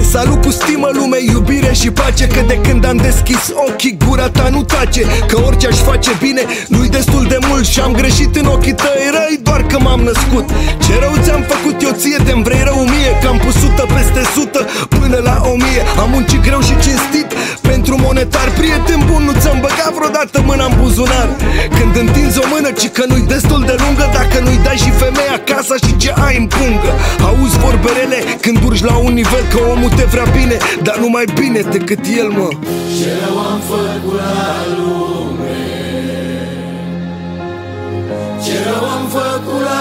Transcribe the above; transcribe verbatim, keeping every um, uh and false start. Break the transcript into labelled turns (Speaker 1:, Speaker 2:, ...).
Speaker 1: Salut cu stimă lume, iubire și pace, că de când am deschis ochii, gura ta nu tace. Că orice aș face bine, nu-i destul de mult și am greșit în ochii tăi răi, doar că m-am născut. Ce rău ți-am făcut eu ție, te-mi vrei rău mie, că am pus sută peste sută până la o mie. Am muncit greu și cinstit pentru monetar, prieten bun, nu ți-am băgat vreodată mâna în buzunar. Când întinzi o mână, ci că nu-i destul de lungă, dacă nu-i dai și femeia casa și ce ai în pungă. Auzi vorbele când urci la un nivel, că omul te vrea bine, dar nu mai bine decât el, mă.
Speaker 2: Ce rău am făcut la lume, ce rău am făcut la